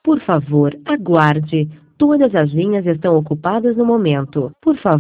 Por favor, aguarde. Todas as linhas estão ocupadas no momento. Por favor.